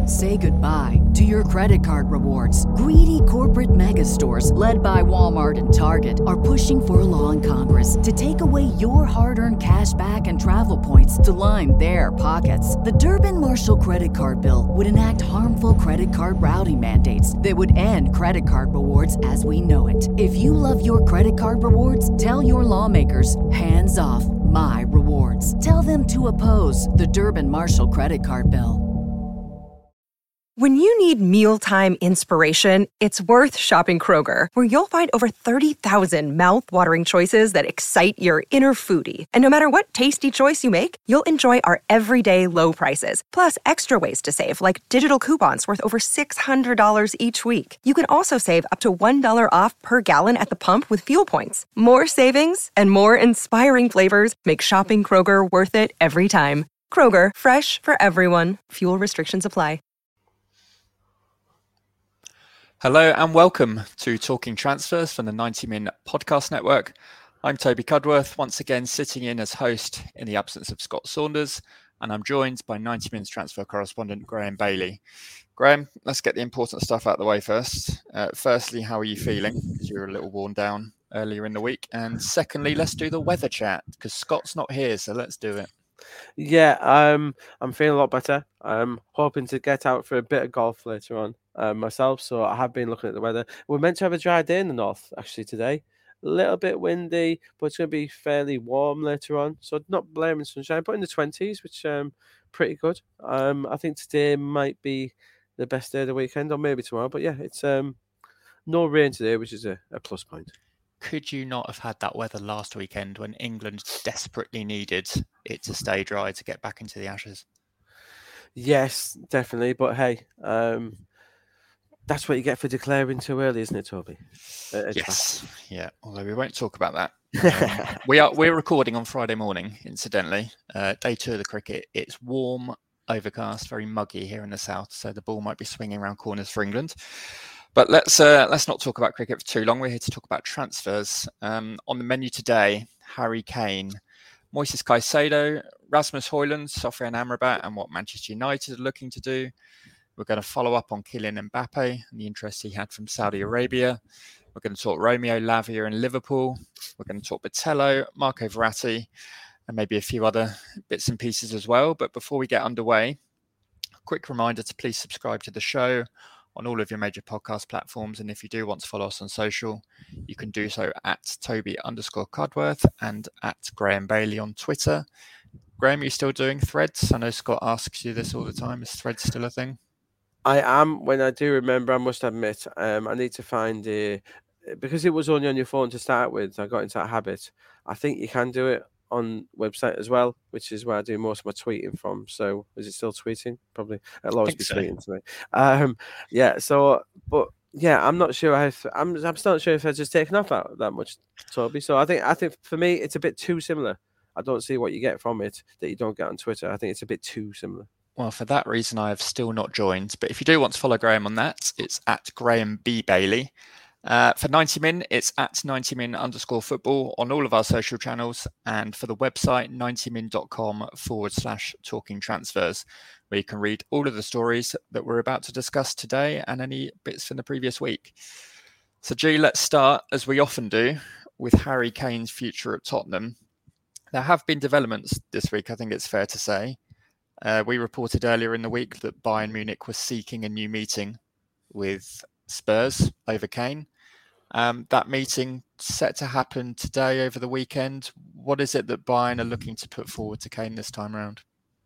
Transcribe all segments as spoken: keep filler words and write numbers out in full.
Say goodbye to your credit card rewards. Greedy corporate mega stores, led by Walmart and Target, are pushing for a law in Congress to take away your hard-earned cash back and travel points to line their pockets. The Durbin-Marshall credit card bill would enact harmful credit card routing mandates that would end credit card rewards as we know it. If you love your credit card rewards, tell your lawmakers, hands off my rewards. Tell them to oppose the Durbin-Marshall credit card bill. When you need mealtime inspiration, it's worth shopping Kroger, where you'll find over thirty thousand mouth-watering choices that excite your inner foodie. And no matter what tasty choice you make, you'll enjoy our everyday low prices, plus extra ways to save, like digital coupons worth over six hundred dollars each week. You can also save up to one dollar off per gallon at the pump with fuel points. More savings and more inspiring flavors make shopping Kroger worth it every time. Kroger, fresh for everyone. Fuel restrictions apply. Hello and welcome to Talking Transfers from the ninety min Podcast Network. I'm Toby Cudworth, once again sitting in as host in the absence of Scott Saunders, and I'm joined by ninety min's transfer correspondent Graham Bailey. Graham, let's get the important stuff out of the way first. Uh, firstly, how are you feeling? Because you were a little worn down earlier in the week. And secondly, let's do the weather chat, because Scott's not here, so let's do it. Yeah, um, I'm feeling a lot better. I'm hoping to get out for a bit of golf later on uh, myself, so I have been looking at the weather. We're meant to have a dry day in the north, actually, today. A little bit windy, but it's going to be fairly warm later on, so not blaring sunshine, but in the twenties, which um pretty good. Um, I think today might be the best day of the weekend, or maybe tomorrow, but yeah, it's um no rain today, which is a, a plus point. Could you not have had that weather last weekend when England desperately needed it to stay dry to get back into the Ashes? Yes, definitely. But hey, um, that's what you get for declaring too early, isn't it, Toby? Uh, yes. Yeah. Although we won't talk about that. um, we are we're recording on Friday morning, incidentally. Uh, day two of the cricket. It's warm, overcast, very muggy here in the south, so the ball might be swinging around corners for England. But let's uh, let's not talk about cricket for too long. We're here to talk about transfers. Um, on the menu today, Harry Kane, Moises Caicedo, Rasmus Højlund, Sofyan Amrabat, and what Manchester United are looking to do. We're going to follow up on Kylian Mbappe and the interest he had from Saudi Arabia. We're going to talk Romeo Lavia and Liverpool. We're going to talk Botello, Marco Verratti, and maybe a few other bits and pieces as well. But before we get underway, a quick reminder to please subscribe to the show on all of your major podcast platforms. And if you do want to follow us on social, you can do so at Toby underscore Cudworth and at Graham Bailey on Twitter. Graham, are you still doing Threads? I know Scott asks you this all the time. Is Threads still a thing? I am. When I do remember, I must admit, um, I need to find a, because it was only on your phone to start with, I got into that habit. I think you can do it on website as well, which is where I do most of my tweeting from. So is it still tweeting? Probably. It'll always be so. tweeting to me. Um, yeah. So, but yeah, I'm not sure. How, I'm I'm still not sure if I've just taken off that, that much, Toby. So I think I think for me it's a bit too similar. I don't see what you get from it that you don't get on Twitter. I think it's a bit too similar. Well, for that reason, I have still not joined. But if you do want to follow Graham on that, it's at Graham B Bailey. Uh, for ninety min, it's at ninety min underscore football on all of our social channels. And for the website, ninety min dot com forward slash talking transfers, where you can read all of the stories that we're about to discuss today and any bits from the previous week. So, G, let's start, as we often do, with Harry Kane's future at Tottenham. There have been developments this week, I think it's fair to say. Uh, we reported earlier in the week that Bayern Munich was seeking a new meeting with Spurs over Kane. Um, that meeting set to happen today over the weekend. What is it that Bayern are looking to put forward to Kane this time around?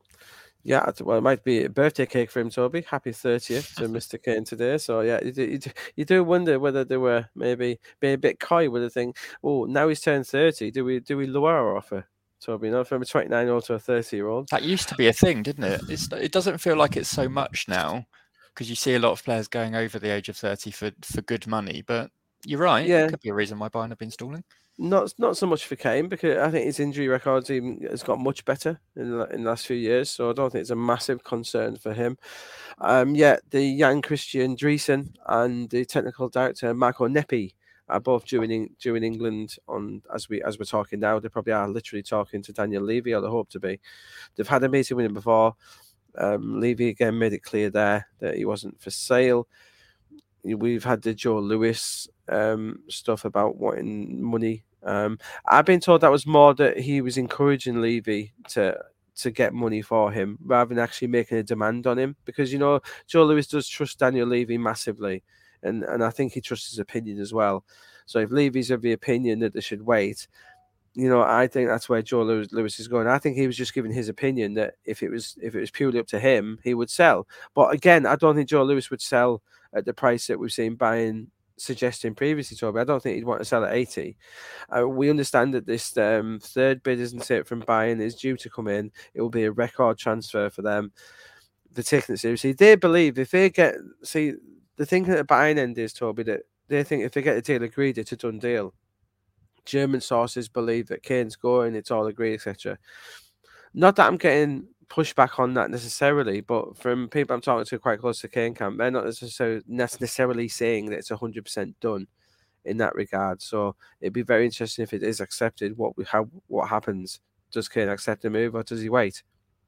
Yeah, well, it might be a birthday cake for him, Toby. Happy thirtieth to Mister Kane today. So, yeah, you do, you, do, you do wonder whether they were maybe being a bit coy with the thing. Oh, now he's turned thirty. Do we do we lower our offer, Toby? You know, from a twenty-nine-year-old to a thirty-year-old. That used to be a thing, didn't it? It's, it doesn't feel like it's so much now, because you see a lot of players going over the age of thirty for, for good money. But you're right. Yeah. It could be a reason why Bayern have been stalling. Not not so much for Kane, because I think his injury record even has got much better in the, in the last few years. So I don't think it's a massive concern for him. Um, yeah, the Jan Christian Driesen and the technical director Marco Neppi are both due in, due in England on as we as we're talking now. They probably are literally talking to Daniel Levy, or they hope to be. They've had a meeting with him before. Um, Levy again made it clear there that he wasn't for sale. We've had the Joe Lewis um, stuff about wanting money. Um, I've been told that was more that he was encouraging Levy to to get money for him rather than actually making a demand on him, because, you know, Joe Lewis does trust Daniel Levy massively, and, and I think he trusts his opinion as well. So if Levy's of the opinion that they should wait, you know, I think that's where Joe Lewis, Lewis is going. I think he was just giving his opinion that if it was if it was purely up to him, he would sell. But again, I don't think Joe Lewis would sell at the price that we've seen Bayern suggesting previously, Toby. I don't think he'd want to sell at eighty. Uh, we understand that this um, third bid, isn't it, from Bayern is due to come in. It will be a record transfer for them. They're taking it seriously. They believe if they get, see, the thing at the Bayern end is, Toby, that they think if they get a deal agreed, it's a done deal. German sources believe that Kane's going, it's all agreed, et cetera. Not that I'm getting pushback on that necessarily, but from people I'm talking to quite close to Kane camp, they're not necessarily necessarily saying that it's one hundred percent done in that regard. So it'd be very interesting if it is accepted. What we how what happens? Does Kane accept the move or does he wait?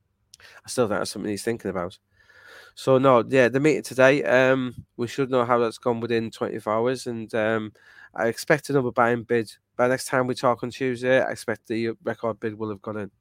I still think that's something he's thinking about. So no, yeah, the meeting today, um, we should know how that's gone within twenty-four hours, and um, I expect another buying bid. By next time we talk on Tuesday, I expect the record bid will have gone in.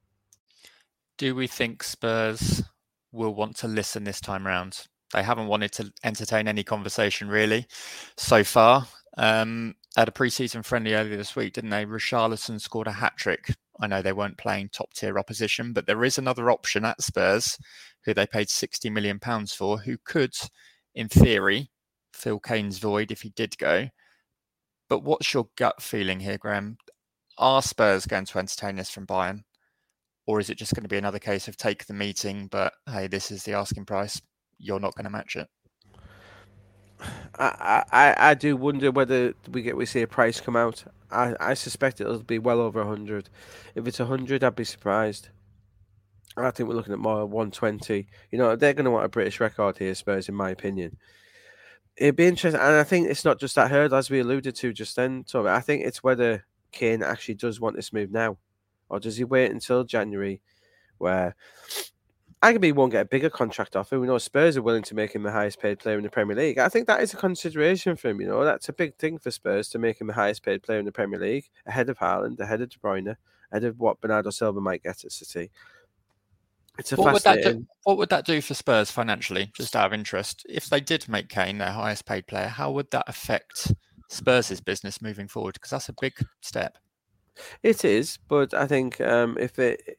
Do we think Spurs will want to listen this time round? They haven't wanted to entertain any conversation really so far. Um, at a pre-season friendly earlier this week, didn't they? Richarlison scored a hat-trick. I know they weren't playing top-tier opposition, but there is another option at Spurs, who they paid sixty million pounds for, who could, in theory, fill Kane's void if he did go. But what's your gut feeling here, Graham? Are Spurs going to entertain this from Bayern? Or is it just going to be another case of take the meeting, but hey, this is the asking price, you're not going to match it? I, I, I do wonder whether we get we see a price come out. I, I suspect it'll be well over one hundred. If it's one hundred, I'd be surprised. I think we're looking at more one twenty. You know, they're going to want a British record here, Spurs, in my opinion. It'd be interesting. And I think it's not just that hurdle, as we alluded to just then. So I think it's whether Kane actually does want this move now. Or does he wait until January, where arguably he won't get a bigger contract offer? We know Spurs are willing to make him the highest paid player in the Premier League. I think that is a consideration for him. You know, that's a big thing for Spurs to make him the highest paid player in the Premier League, ahead of Haaland, ahead of De Bruyne, ahead of what Bernardo Silva might get at City. It's a what fascinating. Would that do, what would that do for Spurs financially, just out of interest? If they did make Kane their highest paid player, how would that affect Spurs' business moving forward? Because that's a big step. It is, but I think um, if it,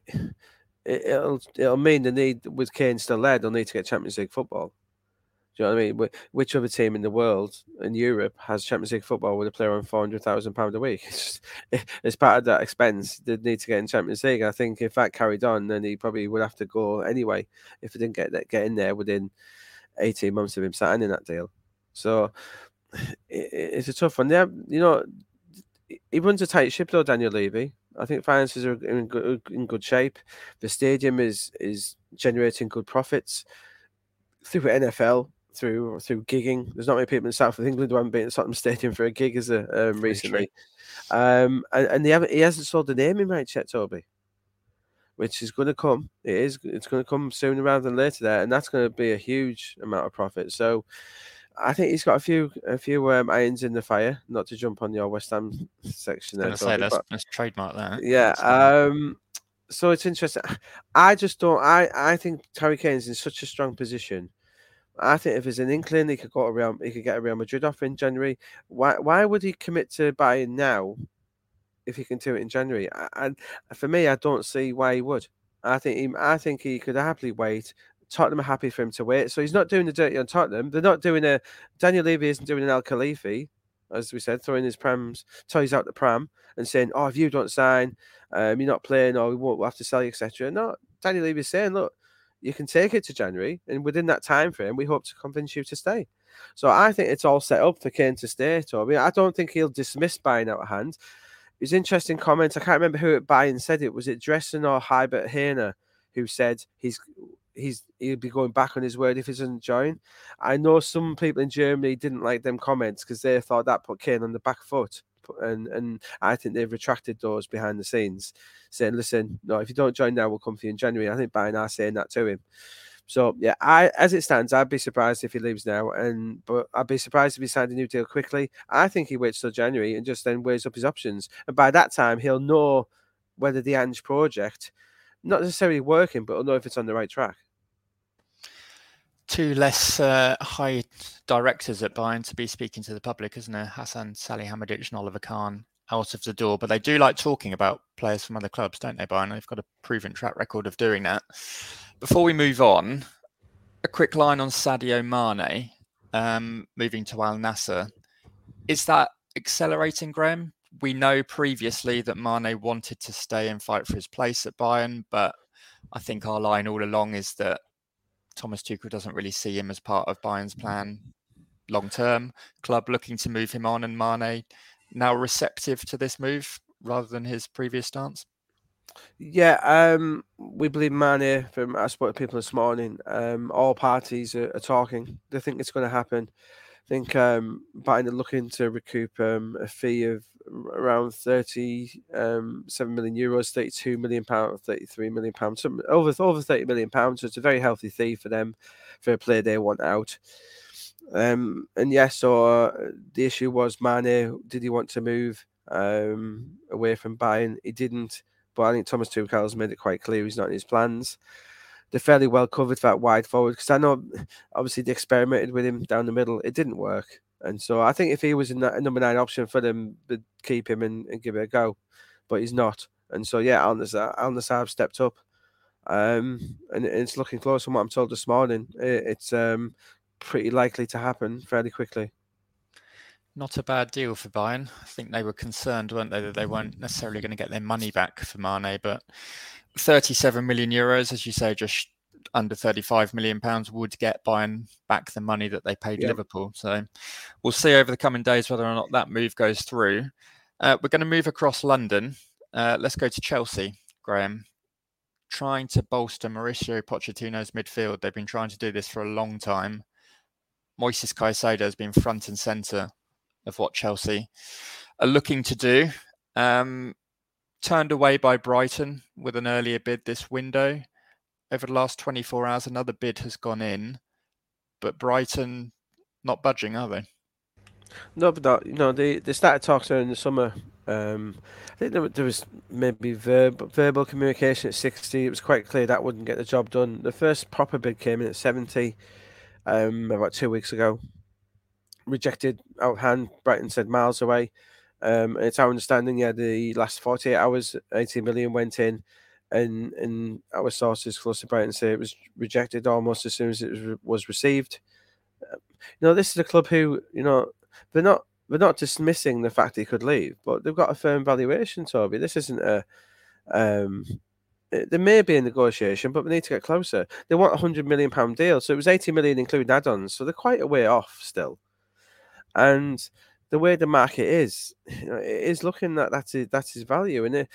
it it'll it'll mean the need with Kane still there, they'll need to get Champions League football. Do you know what I mean? Which other team in the world, in Europe, has Champions League football with a player on four hundred thousand pounds a week? It's just, as part of that expense, they'd need to get in Champions League. I think if that carried on, then he probably would have to go anyway if he didn't get that, get in there within eighteen months of him signing that deal. So it, it's a tough one. Yeah, you know, he runs a tight ship though, Daniel Levy. I think finances are in good, in good shape. The stadium is is generating good profits through N F L. Through through gigging, there's not many people in the south of England who haven't been at Tottenham Stadium for a gig, is there? Um, recently, um, and, and they haven't. He hasn't sold the naming rights yet, Toby, which is going to come. It is. It's going to come sooner rather than later there, and that's going to be a huge amount of profit. So, I think he's got a few a few um, irons in the fire. Not to jump on your West Ham section there, Toby, let's, let's trademark that. Yeah. Um, so it's interesting. I just don't. I I think Harry Kane's in such a strong position. I think if there's an inkling, he could go to Real, he could get a Real Madrid offer in January. Why why would he commit to buying now if he can do it in January? And for me, I don't see why he would. I think he, I think he could happily wait. Tottenham are happy for him to wait, so he's not doing the dirty on Tottenham. They're not doing a Daniel Levy isn't doing an Al Khalifi, as we said, throwing his prams toys out the pram and saying, "Oh, if you don't sign, um, you're not playing, or we won't we'll have to sell you, et cetera" No, Daniel Levy is saying, "Look, you can take it to January, and within that time frame, we hope to convince you to stay." So I think it's all set up for Kane to stay, Toby. I don't think he'll dismiss buying out of hand. It was interesting comments. I can't remember who at Bayern said it. Was it Dressen or Hubert Hainer who said he's he's he'll be going back on his word if he doesn't join? I know some people in Germany didn't like them comments because they thought that put Kane on the back foot. And and I think they've retracted those behind the scenes, saying, "Listen, no, if you don't join now, we'll come for you in January." I think Bayern are saying that to him. So yeah, I as it stands, I'd be surprised if he leaves now, and but I'd be surprised if he signed a new deal quickly. I think he waits till January and just then weighs up his options, and by that time he'll know whether the Ange project, not necessarily working, but he'll know if it's on the right track. Two less uh, high directors at Bayern to be speaking to the public, isn't there? Hassan Salihamidzic and Oliver Kahn out of the door, but they do like talking about players from other clubs, don't they, Bayern? They've got a proven track record of doing that. Before we move on, a quick line on Sadio Mane um, moving to Al Nassr. Is that accelerating, Graham? We know previously that Mane wanted to stay and fight for his place at Bayern, but I think our line all along is that Thomas Tuchel doesn't really see him as part of Bayern's plan long term. Club looking to move him on, and Mane now receptive to this move rather than his previous stance. Yeah, um, we believe Mane. From I spoke to people this morning. Um, all parties are, are talking. They think it's going to happen. I think um, Bayern are looking to recoup um, a fee of around thirty-seven million euros, thirty-two million pounds, thirty-three million pounds, some, over over thirty million pounds. So it's a very healthy fee for them for a player they want out. Um, and yes, yeah, so uh, the issue was Mane. Did he want to move um, away from Bayern? He didn't. But I think Thomas Tuchel has made it quite clear he's not in his plans. They're fairly well covered for that wide forward, because I know obviously they experimented with him down the middle. It didn't work. And so I think if he was a number nine option for them, they'd keep him and, and give it a go. But he's not. And so, yeah, Al Nassr, Al Nassr have stepped up. Um, and it's looking close from what I'm told this morning. It's um, pretty likely to happen fairly quickly. Not a bad deal for Bayern. I think they were concerned, weren't they, that they weren't necessarily going to get their money back for Mane, but thirty-seven million euros, as you say, just under thirty-five million pounds would get Bayern back the money that they paid yep. Liverpool. So we'll see over the coming days whether or not that move goes through. Uh, we're going to move across London. Uh, let's go to Chelsea, Graham. Trying to bolster Mauricio Pochettino's midfield. They've been trying to do this for a long time. Moises Caicedo has been front and centre of what Chelsea are looking to do. Um, turned away by Brighton with an earlier bid this window. Over the last twenty-four hours, another bid has gone in, but Brighton not budging, are they? No, but not, you know, they, they started talks in the summer. Um, I think there, there was maybe verb, verbal communication at sixty. It was quite clear that wouldn't get the job done. The first proper bid came in at seventy um, about two weeks ago. Rejected out of hand. Brighton said miles away. Um, and it's our understanding, yeah, the last forty-eight hours, eighty million went in, and and our sources close to Brighton say it was rejected almost as soon as it was, was received. Um, you know, this is a club who, you know, they're not they're not dismissing the fact he could leave, but they've got a firm valuation, Toby. This isn't a um. There may be a negotiation, but we need to get closer. They want a hundred million pound deal, so it was eighty million including add-ons, so they're quite a way off still. And the way the market is, you know, it is looking that that's his, that's his value, and it,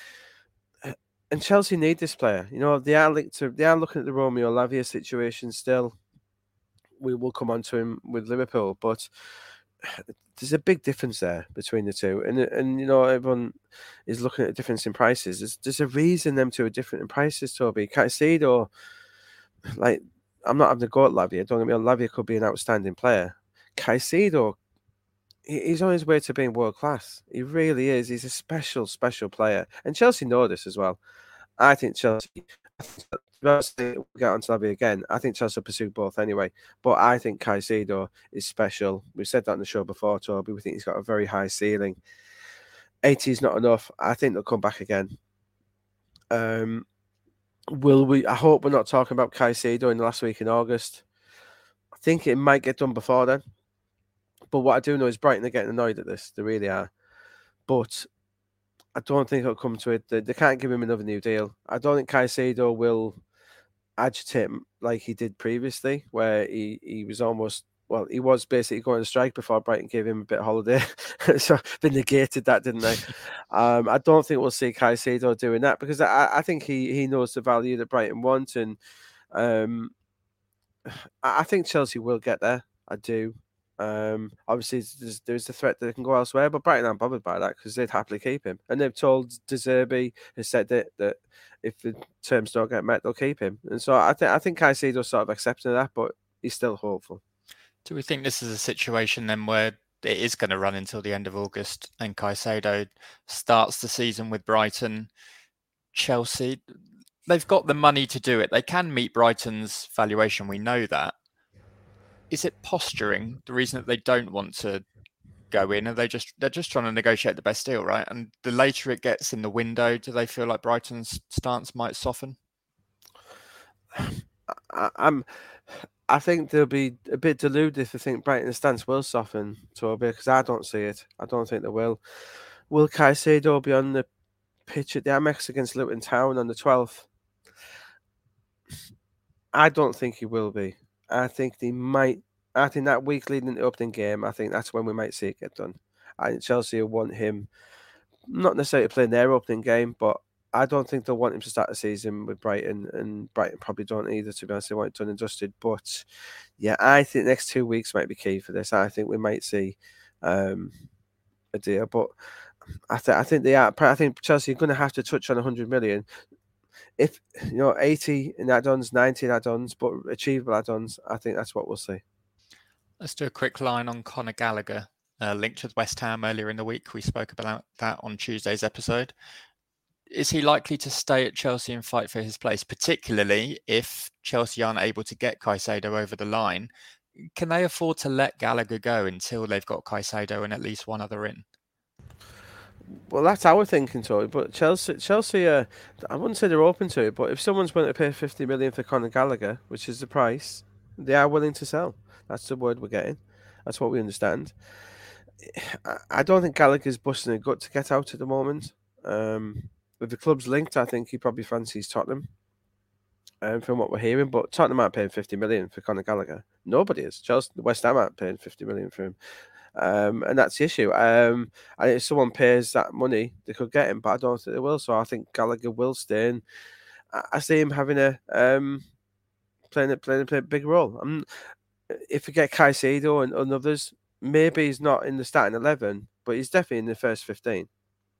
and Chelsea need this player. You know, they are linked to, they are looking at the Romeo Lavia situation still. We will come on to him with Liverpool, but there's a big difference there between the two, and and you know everyone is looking at a difference in prices. There's, there's a reason them two are different in prices, Toby. Caicedo, like I'm not having to go at Lavia. Don't get me wrong, Lavia could be an outstanding player. Caicedo, he's on his way to being world class. He really is. He's a special, special player. And Chelsea know this as well. I think Chelsea, we'll get on to Lavia again. I think Chelsea will pursue both anyway. But I think Caicedo is special. We've said that on the show before, Toby. We think he's got a very high ceiling. eighty is not enough. I think they'll come back again. Um, will we? I hope we're not talking about Caicedo in the last week in August. I think it might get done before then. But what I do know is Brighton are getting annoyed at this. They really are. But I don't think it'll come to it. They, they can't give him another new deal. I don't think Caicedo will agitate him like he did previously, where he, he was almost, well, he was basically going to strike before Brighton gave him a bit of holiday. So they negated that, didn't they? um, I don't think we'll see Caicedo doing that, because I, I think he, he knows the value that Brighton want. And um, I think Chelsea will get there. I do. Um, obviously, there's, there's the threat that they can go elsewhere, but Brighton aren't bothered by that because they'd happily keep him. And they've told De Zerbi, has said that, that if the terms don't get met, they'll keep him. And so I, th- I think Caicedo's sort of accepting that, but he's still hopeful. Do we think this is a situation then where it is going to run until the end of August and Caicedo starts the season with Brighton? Chelsea, they've got the money to do it. They can meet Brighton's valuation. We know that. Is it posturing, the reason that they don't want to go in? Are they just they're just trying to negotiate the best deal, right? And the later it gets in the window, do they feel like Brighton's stance might soften? I, I'm, I think they'll be a bit deluded if they think Brighton's stance will soften, Toby, because I don't see it. I don't think they will. Will Caicedo be on the pitch at the Amex against Luton Town on the twelfth? I don't think he will be. I think they might. I think that week leading into the opening game, I think that's when we might see it get done. I think Chelsea will want him, not necessarily to play in their opening game, but I don't think they'll want him to start the season with Brighton, and Brighton probably don't either, to be honest. They want it done and dusted. But yeah, I think the next two weeks might be key for this. I think we might see um, a deal, but I, th- I think they are. I think Chelsea are going to have to touch on one hundred million. If, you know, eighty in add-ons, ninety in add-ons, but achievable add-ons, I think that's what we'll see. Let's do a quick line on Conor Gallagher, uh, linked with West Ham earlier in the week. We spoke about that on Tuesday's episode. Is he likely to stay at Chelsea and fight for his place, particularly if Chelsea aren't able to get Caicedo over the line? Can they afford to let Gallagher go until they've got Caicedo and at least one other in? Well, that's our thinking, Toby. But Chelsea, Chelsea, uh, I wouldn't say they're open to it. But if someone's willing to pay fifty million for Conor Gallagher, which is the price, they are willing to sell. That's the word we're getting. That's what we understand. I don't think Gallagher's busting a gut to get out at the moment. Um, with the clubs linked, I think he probably fancies Tottenham. Um, from what we're hearing, but Tottenham aren't paying fifty million for Conor Gallagher. Nobody is. Chelsea, West Ham aren't paying fifty million for him. Um, and that's the issue. Um, and if someone pays that money, they could get him, but I don't think they will. So I think Gallagher will stay. And I see him having a um, playing a, playing a big role. I'm, if we get Caicedo and, and others, maybe he's not in the starting eleven, but he's definitely in the first fifteen.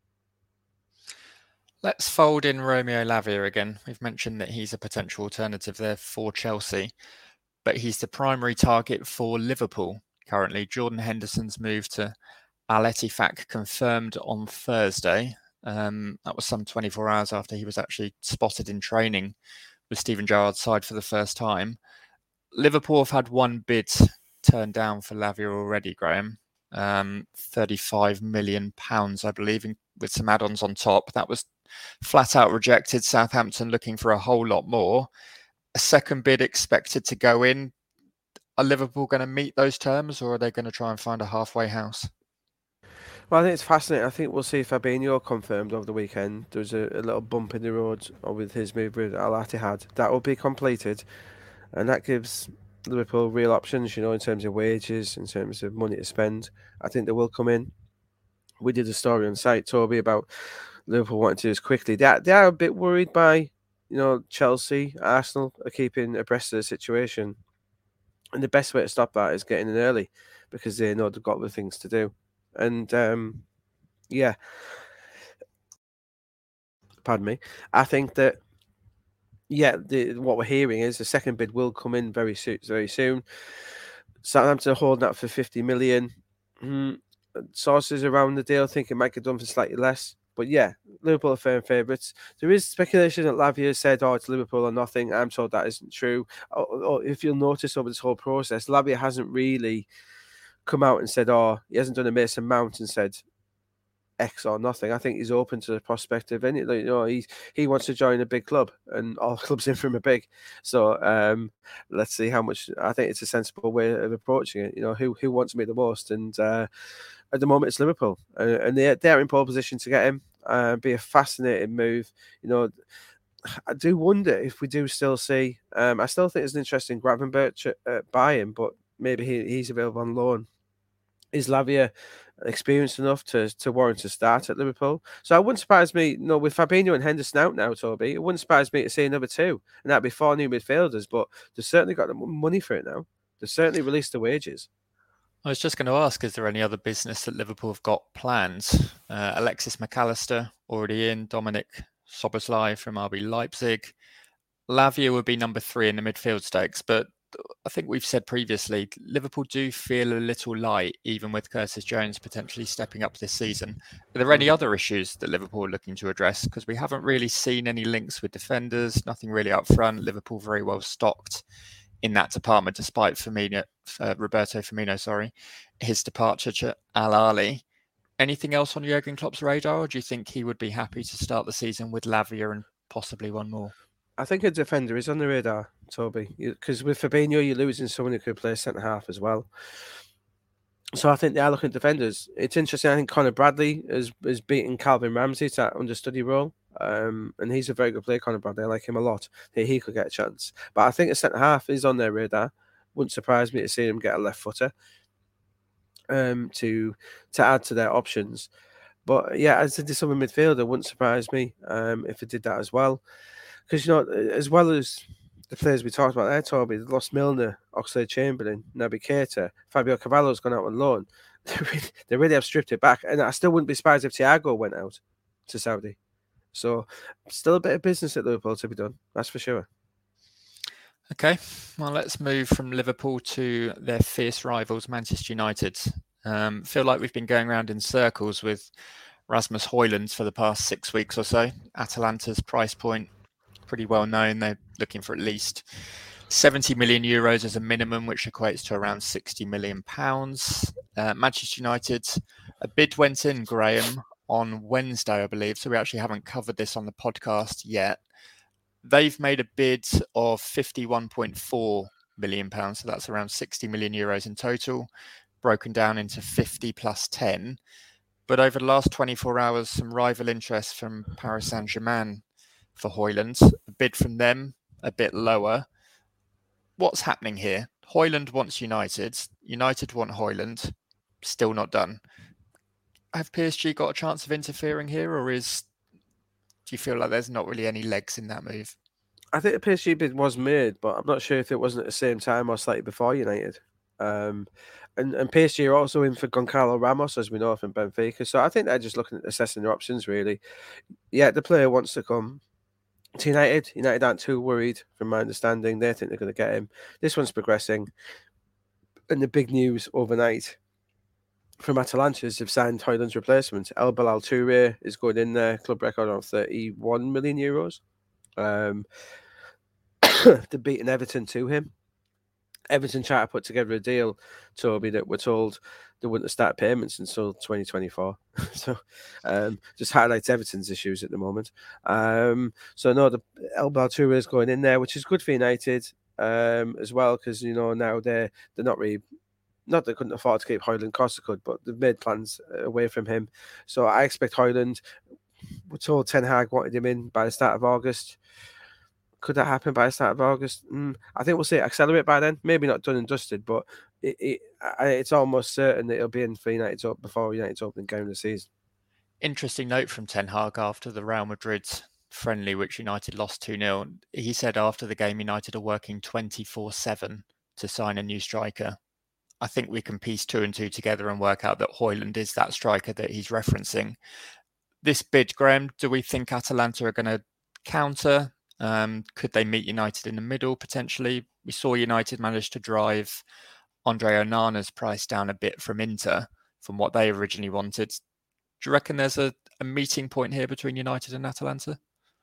Let's fold in Romeo Lavia again. We've mentioned that he's a potential alternative there for Chelsea, but he's the primary target for Liverpool. Currently, Jordan Henderson's move to Al Ettifaq confirmed on Thursday. Um, that was some twenty-four hours after he was actually spotted in training with Steven Gerrard's side for the first time. Liverpool have had one bid turned down for Lavia already, Graham. Um, thirty-five million pounds, I believe, with some add-ons on top. That was flat out rejected. Southampton looking for a whole lot more. A second bid expected to go in. Are Liverpool going to meet those terms, or are they going to try and find a halfway house? Well, I think it's fascinating. I think we'll see Fabinho confirmed over the weekend. There's a, a little bump in the road with his move with Al Ittihad. That will be completed, and that gives Liverpool real options, you know, in terms of wages, in terms of money to spend. I think they will come in. We did a story on site, Toby, about Liverpool wanting to do this quickly. They are, they are a bit worried by, you know, Chelsea, Arsenal are keeping abreast of the situation. And the best way to stop that is getting in early, because they know they've got other things to do. And, um, yeah, pardon me, I think that, yeah, the, what we're hearing is the second bid will come in very soon. Very soon. Southampton are holding out for fifty million. Mm, sources around the deal think it might get done for slightly less. But yeah, Liverpool are firm favourites. There is speculation that Lavia said, oh, it's Liverpool or nothing. I'm told that isn't true. Oh, oh, if you'll notice over this whole process, Lavia hasn't really come out and said, oh, he hasn't done a Mason Mount and said X or nothing. I think he's open to the prospect of any, you know, he, he wants to join a big club, and all clubs in from a big. So um, let's see how much. I think it's a sensible way of approaching it. You know, who who wants me the most? And uh, at the moment, it's Liverpool, uh, and they they're in pole position to get him. Uh, be a fascinating move. You know, I do wonder if we do still see. Um, I still think there's an interest in Gravenberch uh, buying, but maybe he, he's available on loan. Is Lavia experienced enough to to warrant a start at Liverpool? So it wouldn't surprise me. You know, with Fabinho and Henderson out now, Toby, it wouldn't surprise me to see another two, and that'd be four new midfielders. But they've certainly got the money for it now. They've certainly released the wages. I was just going to ask, is there any other business that Liverpool have got planned? Uh, Alexis McAllister already in, Dominic Szoboszlai from R B Leipzig. Lavia would be number three in the midfield stakes, but I think we've said previously, Liverpool do feel a little light, even with Curtis Jones potentially stepping up this season. Are there any other issues that Liverpool are looking to address? Because we haven't really seen any links with defenders, nothing really up front. Liverpool very well stocked in that department, despite Firmino, uh, Roberto Firmino, sorry, his departure to Al Ahly. Anything else on Jurgen Klopp's radar, or do you think he would be happy to start the season with Lavia and possibly one more? I think a defender is on the radar, Toby, because with Fabinho, you're losing someone who could play centre half as well. So I think they are looking at defenders. It's interesting. I think Conor Bradley has is beaten Calvin Ramsey to that understudy role, um, and he's a very good player. Conor Bradley, I like him a lot. He, he could get a chance, but I think a centre half is on their radar. Wouldn't surprise me to see him get a left footer um, to to add to their options. But yeah, as a summer midfielder, wouldn't surprise me um, if it did that as well. Because, you know, as well as the players we talked about there, Toby, they lost Milner, Oxlade-Chamberlain, Naby Keita, Fabio Cavallo's gone out on loan. They really, they really have stripped it back. And I still wouldn't be surprised if Thiago went out to Saudi. So still a bit of business at Liverpool to be done. That's for sure. Okay, well, let's move from Liverpool to their fierce rivals, Manchester United. Um, feel like we've been going around in circles with Rasmus Højlund for the past six weeks or so. Atalanta's price point, pretty well known. They're looking for at least seventy million euros as a minimum, which equates to around sixty million pounds. Uh, Manchester United, a bid went in, Graham, on Wednesday, I believe. So we actually haven't covered this on the podcast yet. They've made a bid of fifty-one point four million pounds. So that's around sixty million euros in total, broken down into fifty plus ten. But over the last twenty-four hours, some rival interest from Paris Saint-Germain for Højlund, a bid from them a bit lower. What's happening here? Højlund wants United. United want Højlund. Still not done. Have P S G got a chance of interfering here, or is do you feel like there's not really any legs in that move? I think the P S G bid was made, but I'm not sure if it wasn't at the same time or slightly before United. Um, and, and P S G are also in for Goncalo Ramos, as we know, from Benfica. So I think they're just looking at assessing their options, really. Yeah, the player wants to come to United. United aren't too worried, from my understanding. They think they're going to get him. This one's progressing. And the big news overnight from Atalanta is they've signed Højlund's replacement. El Bilal Touré is going in there, club record on thirty-one million euros. Um, they're beating Everton to him. Everton tried to put together a deal, Toby, that we're told they wouldn't start payments until twenty twenty-four. So um, just highlights Everton's issues at the moment. Um, so no, the El Bilal Touré is going in there, which is good for United um, as well, because, you know, now they're they're not really, not they couldn't afford to keep Højlund, Costa could, but they've made plans away from him. So I expect Højlund, we're told Ten Hag wanted him in by the start of August. Could that happen by the start of August? Mm, I think we'll see it accelerate by then. Maybe not done and dusted, but it, it, it's almost certain that it'll be in for United's up before United's opening game of the season. Interesting note from Ten Hag after the Real Madrid friendly, which United lost two nil. He said after the game, United are working twenty-four seven to sign a new striker. I think we can piece two and two together and work out that Højlund is that striker that he's referencing. This bid, Graham, do we think Atalanta are going to counter? Um, could they meet United in the middle, potentially? We saw United manage to drive Andre Onana's price down a bit from Inter, from what they originally wanted. Do you reckon there's a, a meeting point here between United and Atalanta?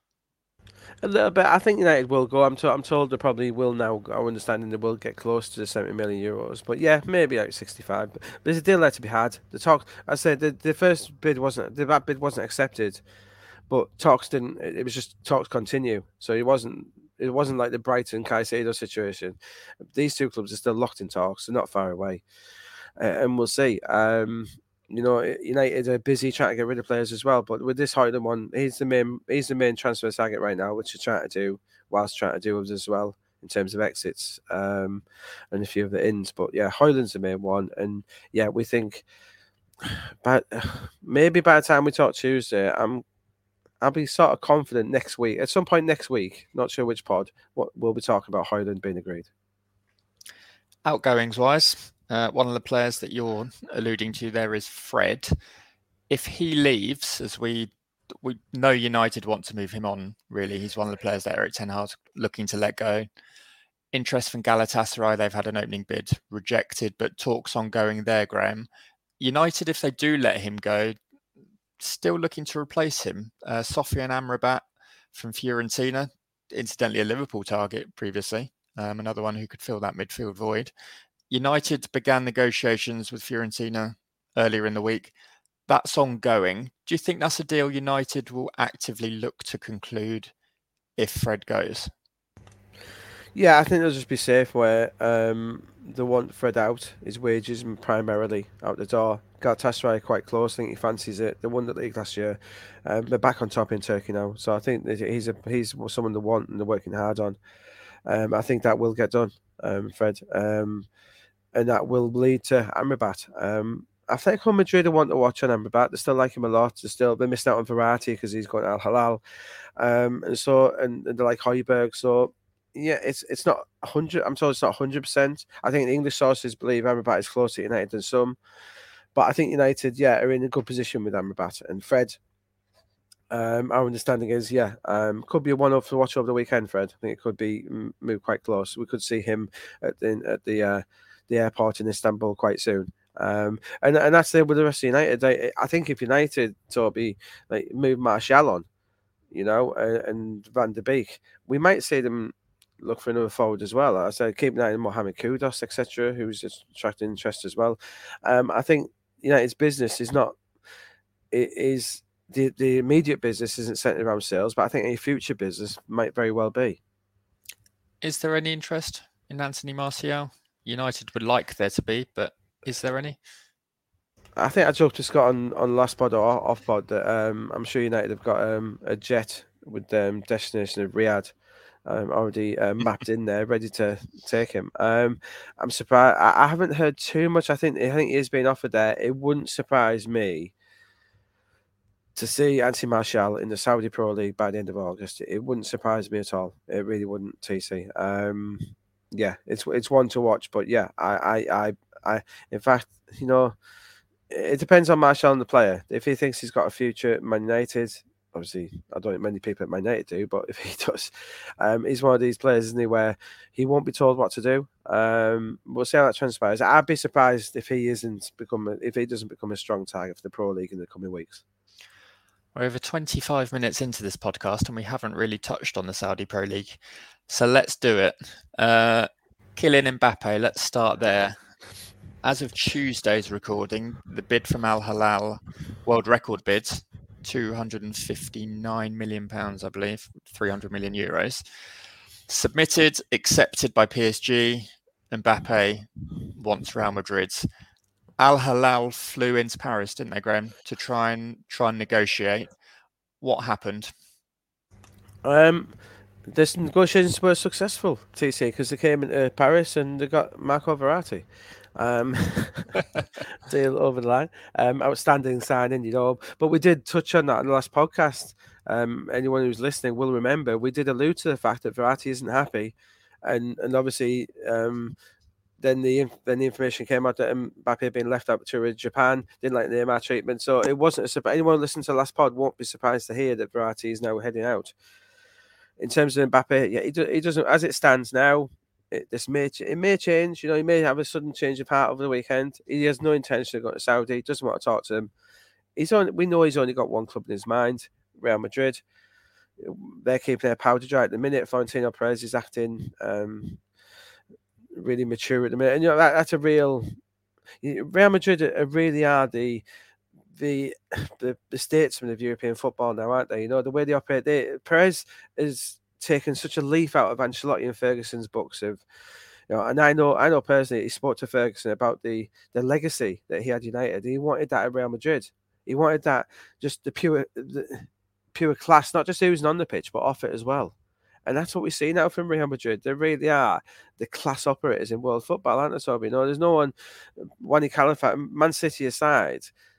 A little bit. I think United will go. I'm, to, I'm told they probably will now. Our understanding they will get close to the seventy million euros. But yeah, maybe like sixty-five. But there's a deal there to be had. The talk, I said, the, the first bid wasn't, the, that bid wasn't accepted. But talks didn't. It was just talks continue. So it wasn't. It wasn't like the Brighton Caicedo situation. These two clubs are still locked in talks. They're not far away, uh, and we'll see. Um, you know, United are busy trying to get rid of players as well. But with this Højlund one, he's the main. He's the main transfer target right now, which they're trying to do, whilst trying to do others as well in terms of exits um, and a few of the ins. But yeah, Højlund's the main one, and yeah, we think. But maybe by the time we talk Tuesday, I'm. I'll be sort of confident next week, at some point next week, not sure which pod, what we'll be talking about Højlund being agreed. Outgoings wise, Uh, one of the players that you're alluding to there is Fred. If he leaves, as we we know United want to move him on, really, he's one of the players that Erik ten Hag's looking to let go. Interest from Galatasaray, they've had an opening bid rejected, but talks ongoing there, Graham. United, if they do let him go, still looking to replace him. Uh, Sofian Amrabat from Fiorentina, incidentally a Liverpool target previously, um, another one who could fill that midfield void. United began negotiations with Fiorentina earlier in the week. That's ongoing. Do you think that's a deal United will actively look to conclude if Fred goes? Yeah, I think they'll just be safe where um, they want Fred out, his wages primarily out the door. Galatasaray quite close. I think he fancies it. They won the league last year. Um, they're back on top in Turkey now, so I think that he's a he's someone they want and they're working hard on. Um, I think that will get done, um, Fred, um, and that will lead to Amrabat. Um, Atletico Madrid, I want to watch on Amrabat. They still like him a lot. They still they missed out on Verratti because he's going to Al Hilal, um, and so and, and they like Højbjerg. So yeah, it's it's not hundred. I'm told it's not hundred percent. I think the English sources believe Amrabat is closer to United than some, but I think United, yeah, are in a good position with Amrabat and Fred. Um, our understanding is, yeah, um, could be a one-off to watch over the weekend. Fred, I think it could be moved quite close. We could see him at the at the uh, the airport in Istanbul quite soon. Um, and and that's it with the rest of United. I, I think if United, Toby, like move Martial on, you know, and, and Van der Beek, we might see them look for another forward as well. I said keep an eye on Mohamed Kudus, et cetera, who's attracting interest as well. Um, I think United's business is not it is. The, the immediate business isn't centered around sales, but I think any future business might very well be. Is there any interest in Anthony Martial? United would like there to be, but is there any? I think I joked to Scott on, on last pod or off pod that um, I'm sure United have got um, a jet with um, destination of Riyadh um, already uh, mapped in there, ready to take him. Um, I'm surprised. I, I haven't heard too much. I think I think he is being offered there. It wouldn't surprise me to see Anthony Martial in the Saudi Pro League by the end of August. It wouldn't surprise me at all. It really wouldn't, T C. Um, yeah, it's it's one to watch, but yeah, I, I, I, I, in fact, you know, it depends on Martial and the player. If he thinks he's got a future at Man United, obviously, I don't think many people at Man United do, but if he does, um, he's one of these players, isn't he, where he won't be told what to do. Um, we'll see how that transpires. I'd be surprised if he isn't become, a, if he doesn't become a strong target for the Pro League in the coming weeks. We're over twenty-five minutes into this podcast and we haven't really touched on the Saudi Pro League. So let's do it. Uh, Kylian Mbappe, let's start there. As of Tuesday's recording, the bid from Al Hilal, world record bid, two hundred fifty-nine million pounds, I believe, three hundred million euros. Submitted, accepted by P S G. Mbappe wants Real Madrid. Al Hilal flew into Paris, didn't they, Graham, to try and try and negotiate. What happened? Um, this negotiations were successful, T C, because they came into Paris and they got Marco Verratti. Um, deal over the line. Um, outstanding signing, you know. But we did touch on that in the last podcast. Um, anyone who's listening will remember we did allude to the fact that Verratti isn't happy, and and obviously. Um, Then the then the information came out that Mbappe had been left out to Japan, didn't like the Neymar treatment. So it wasn't a surprise. Anyone listening to the last pod won't be surprised to hear that Verratti is now heading out. In terms of Mbappe, yeah, he, do, he doesn't, as it stands now, it, this may, it may change. You know, he may have a sudden change of heart over the weekend. He has no intention of going to Saudi, doesn't want to talk to them. He's on, we know he's only got one club in his mind, Real Madrid. They're keeping their powder dry at the minute. Florentino Perez is acting... Um, really mature at the minute, and you know that, that's a real Real Madrid really are the the the, the statesmen of European football now, aren't they? You know the way they operate. They, Perez has taken such a leaf out of Ancelotti and Ferguson's books of, you know, and I know I know personally he spoke to Ferguson about the the legacy that he had United. He wanted that at Real Madrid. He wanted that just the pure the pure class, not just using on the pitch but off it as well. And that's what we see now from Real Madrid. They really are the class operators in world football, aren't they, Toby? No, there's no one, Wani Califat, Man City aside,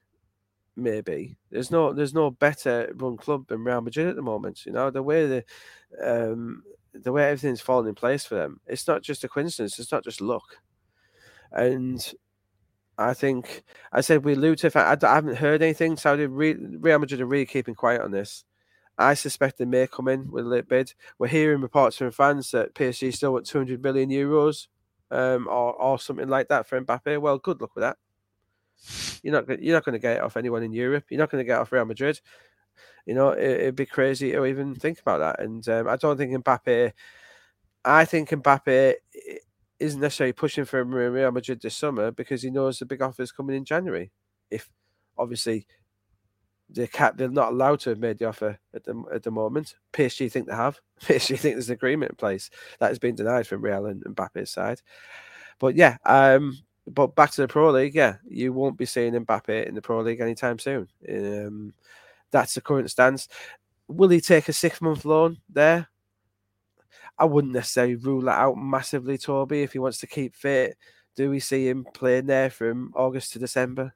maybe. There's no there's no better run club than Real Madrid at the moment. You know, the way the um, the way everything's fallen in place for them, it's not just a coincidence. It's not just luck. And I think, I said we allude to, I, I haven't heard anything. Saudi Real Madrid are really keeping quiet on this. I suspect they may come in with a late bid. We're hearing reports from fans that P S G still want two hundred million euros, um, or or something like that for Mbappe. Well, good luck with that. You're not you're not going to get it off anyone in Europe. You're not going to get it off Real Madrid. You know, it, it'd be crazy to even think about that. And um, I don't think Mbappe. I think Mbappe isn't necessarily pushing for Real Madrid this summer because he knows the big offer is coming in January. If obviously they can't, they're not allowed to have made the offer at the at the moment. P S G think they have. P S G think there's an agreement in place that has been denied from Real and Mbappe's side. But yeah, um, but back to the Pro League, yeah, you won't be seeing Mbappe in the Pro League anytime soon. Um, that's the current stance. Will he take a six-month loan there? I wouldn't necessarily rule that out massively, Toby. If he wants to keep fit, do we see him playing there from August to December?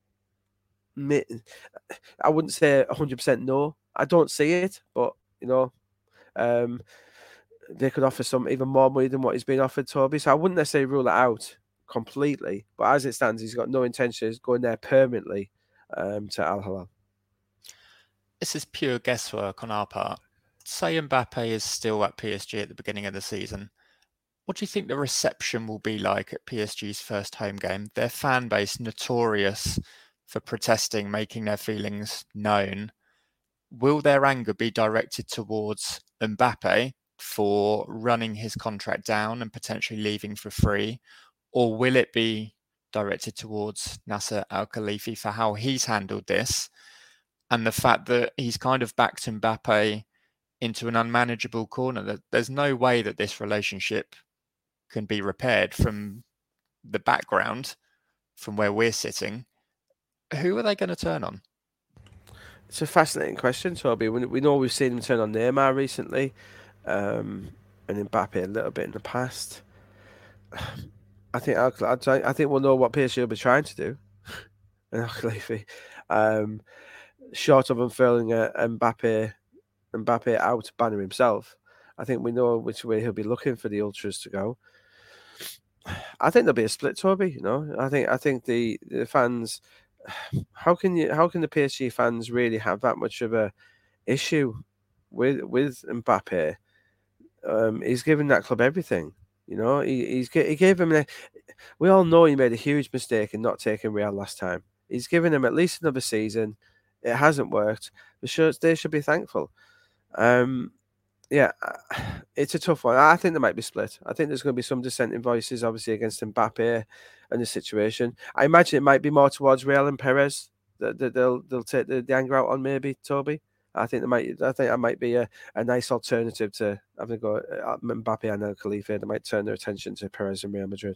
I wouldn't say one hundred percent no. I don't see it, but, you know, um, they could offer some even more money than what he's been offered, Toby. So I wouldn't necessarily rule it out completely. But as it stands, he's got no intention of going there permanently um, to Al Hilal. This is pure guesswork on our part. Say Mbappe is still at P S G at the beginning of the season. What do you think the reception will be like at P S G's first home game? Their fan base notorious for protesting, making their feelings known. Will their anger be directed towards Mbappe for running his contract down and potentially leaving for free? Or will it be directed towards Nasser Al-Khelaifi for how he's handled this and the fact that he's kind of backed Mbappe into an unmanageable corner? There's no way that this relationship can be repaired from the background, from where we're sitting. Who are they going to turn on? It's a fascinating question, Toby. We know we've seen them turn on Neymar recently, um, and Mbappe a little bit in the past. I think I think we'll know what P S G will be trying to do. And um, short of unfurling a Mbappe, Mbappe out banner himself, I think we know which way he'll be looking for the ultras to go. I think there'll be a split, Toby. You know, I think I think the, the fans. How can you? How can the P S G fans really have that much of a issue with with Mbappe? Um, he's given that club everything. You know, he he's he gave him. A, we all know he made a huge mistake in not taking Real last time. He's given him at least another season. It hasn't worked. The should they should be thankful. Um, yeah, it's a tough one. I think there might be split. I think there's going to be some dissenting voices, obviously, against Mbappe and the situation. I imagine it might be more towards Real and Perez that, that they'll they'll take the, the anger out on. Maybe Toby. I think there might. I think that might be a, a nice alternative to having to go uh, Mbappe and Al-Khelaifi. They might turn their attention to Perez and Real Madrid.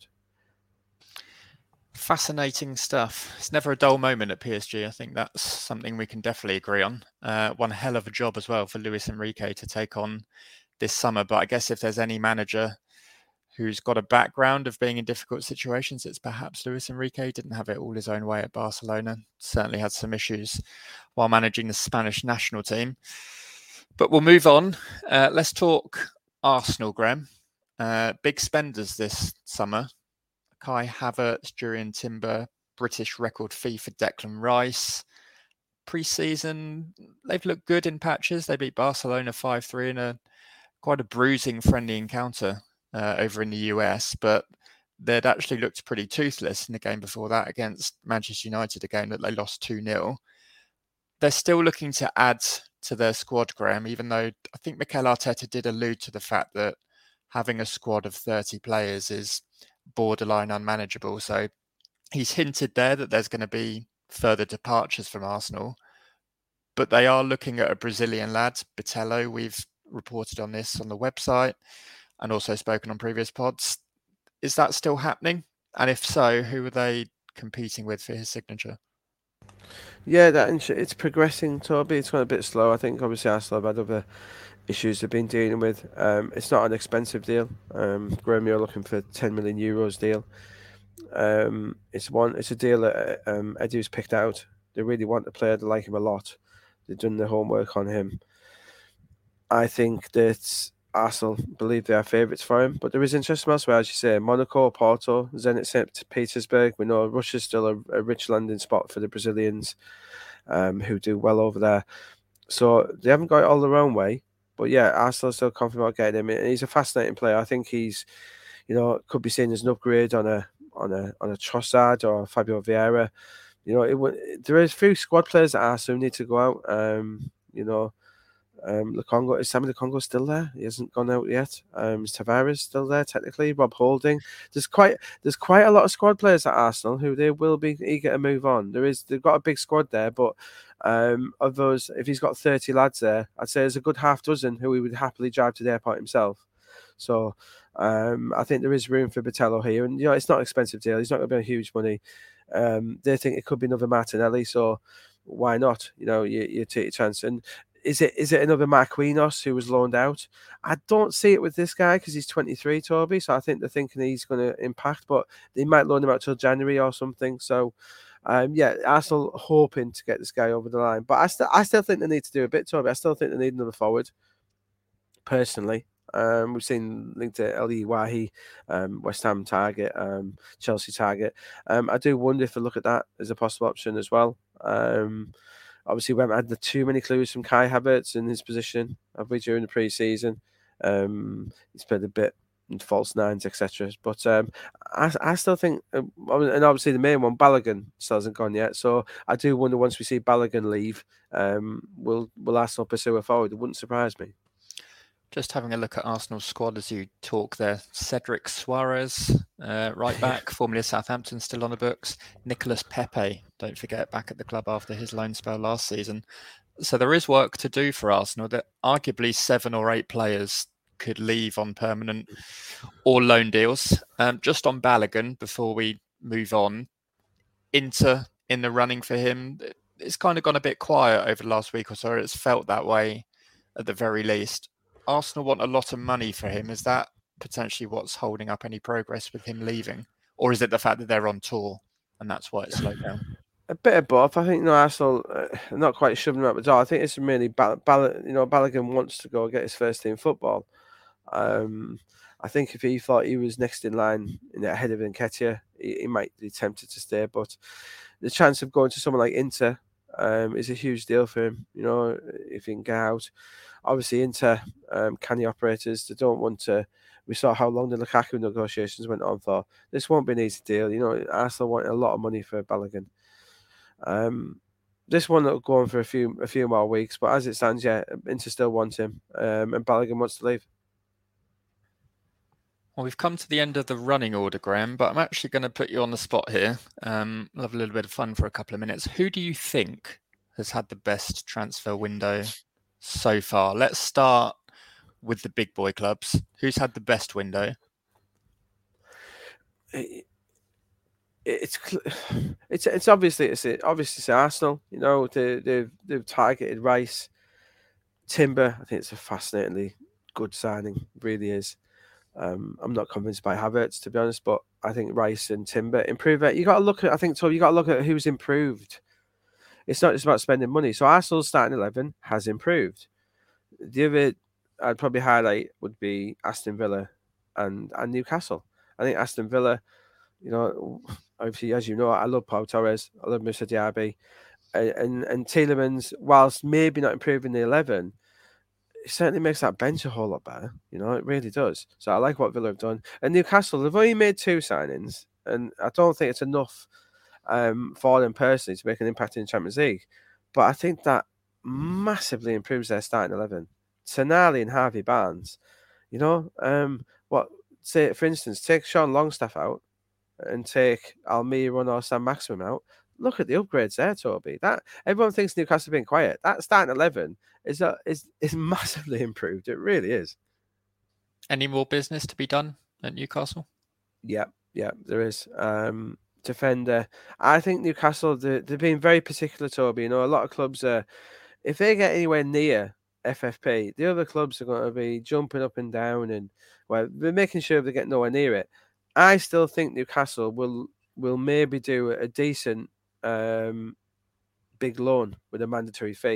Fascinating stuff. It's never a dull moment at P S G. I think that's something we can definitely agree on. Uh, one hell of a job as well for Luis Enrique to take on this summer. But I guess if there's any manager who's got a background of being in difficult situations, it's perhaps Luis Enrique. Didn't have it all his own way at Barcelona. Certainly had some issues while managing the Spanish national team. But we'll move on. Uh, let's talk Arsenal, Graham. Uh, big spenders this summer. Kai Havertz, Jurrien Timber, British record fee for Declan Rice. Pre-season, they've looked good in patches. They beat Barcelona five three in a quite a bruising friendly encounter uh, over in the U S, but they'd actually looked pretty toothless in the game before that against Manchester United, a game that they lost two nil. They're still looking to add to their squad, Graham, even though I think Mikel Arteta did allude to the fact that having a squad of thirty players is borderline unmanageable. So he's hinted there that there's going to be further departures from Arsenal, but they are looking at a Brazilian lad, Botelho. We've reported on this on the website and also spoken on previous pods. Is that still happening? And if so, who are they competing with for his signature? Yeah, that it's progressing, Toby. It's gone a bit slow. I think obviously Arsenal have had other issues they've been dealing with. Um, it's not an expensive deal. Um, Graham, you're looking for ten million euros deal. Um, it's one. It's a deal that um, Edu's picked out. They really want the player. They like him a lot. They've done their homework on him. I think that Arsenal believe they are favourites for him, but there is interest from elsewhere, as you say. Monaco, Porto, Zenit Saint Petersburg. We know Russia's still a, a rich landing spot for the Brazilians, um, who do well over there. So they haven't got it all their own way. But yeah, Arsenal are still confident about getting him. He's a fascinating player. I think he's, you know, could be seen as an upgrade on a on a on a Trossard or Fabio Vieira. You know, it, there is a few squad players that Arsenal need to go out. Um, you know. Um, Lukonga, is Sammy Lukonga still there? He hasn't gone out yet. Um, is Tavares still there technically? Rob Holding. There's quite there's quite a lot of squad players at Arsenal who they will be eager to move on. There is they've got a big squad there, but um, of those, if he's got thirty lads there, I'd say there's a good half dozen who he would happily drive to the airport himself. So um, I think there is room for Botello here, and you know it's not an expensive deal. He's not going to be a huge money. Um, they think it could be another Martinelli, so why not? You know, you, you take your chance. And Is it is it another Marquinhos who was loaned out? I don't see it with this guy because he's twenty-three, Toby. So I think they're thinking he's going to impact, but they might loan him out till January or something. So, um, yeah, Arsenal hoping to get this guy over the line. But I still I still think they need to do a bit, Toby. I still think they need another forward. Personally, um, we've seen linked to El Wahi, um, West Ham target, um, Chelsea target. Um, I do wonder if they look at that as a possible option as well. Um, Obviously, we haven't had too many clues from Kai Havertz in his position, have we, during the pre-season? Um, he's played a bit in false nines, et cetera. But um, I, I still think, um, and obviously the main one, Balogun, still hasn't gone yet. So I do wonder, once we see Balogun leave, um, will will Arsenal pursue a forward? It wouldn't surprise me. Just having a look at Arsenal's squad as you talk there. Cedric Suarez, uh, right back, formerly of Southampton, still on the books. Nicolas Pepe, don't forget, back at the club after his loan spell last season. So there is work to do for Arsenal. That arguably seven or eight players could leave on permanent or loan deals. Um, just on Balogun, before we move on, Inter in the running for him, it's kind of gone a bit quiet over the last week or so. It's felt that way at the very least. Arsenal want a lot of money for him. Is that potentially what's holding up any progress with him leaving? Or is it the fact that they're on tour and that's why it's slowed down? A bit of both. I think, no, Arsenal uh, not quite shoving him up the door. I think it's really, Ball- Ball- you know, Balogun wants to go get his first team football. Um, I think if he thought he was next in line in the ahead of Nketiah, he, he might be tempted to stay. But the chance of going to someone like Inter um, is a huge deal for him, you know, if he can get out. Obviously, Inter, um, canny operators, they don't want to. We saw how long the Lukaku negotiations went on for. This won't be an easy deal. You know, Arsenal want a lot of money for Balogun. Um, this one will go on for a few a few more weeks, but as it stands, yeah, Inter still want him, um, and Balogun wants to leave. Well, we've come to the end of the running order, Graham, but I'm actually going to put you on the spot here. Um, we'll have a little bit of fun for a couple of minutes. Who do you think has had the best transfer window so far? Let's start with the big boy clubs. Who's had the best window? It, it's it's it's obviously it's obviously it's Arsenal. You know, they they've they've targeted Rice, Timber. I think it's a fascinatingly good signing. It really is. Um, I'm not convinced by Havertz, to be honest, but I think Rice and Timber improve it. You got to look at, I think, so you got to look at who's improved. It's not just about spending money. So Arsenal's starting eleven has improved. The other I'd probably highlight would be Aston Villa and, and Newcastle. I think Aston Villa, you know, obviously, as you know, I love Pau Torres, I love Moussa Diaby, and, and, and Tielemans, whilst maybe not improving the eleven, it certainly makes that bench a whole lot better. You know, it really does. So I like what Villa have done. And Newcastle, they've only made two signings, and I don't think it's enough um, for them personally to make an impact in the Champions League. But I think that massively improves their starting eleven. Tonali and Harvey Barnes, you know, um, what say for instance, take Sean Longstaff out and take Almiron or Sam Maximum out. Look at the upgrades there, Toby. That everyone thinks Newcastle have been quiet. That starting eleven is uh, is is massively improved. It really is. Any more business to be done at Newcastle? Yeah, yeah, there is. Um, defender. I think Newcastle, they, they've been very particular, Toby. You know, a lot of clubs are, if they get anywhere near F F P, the other clubs are going to be jumping up and down, and well, they're making sure they get nowhere near it. I still think Newcastle will will maybe do a decent um, big loan with a mandatory fee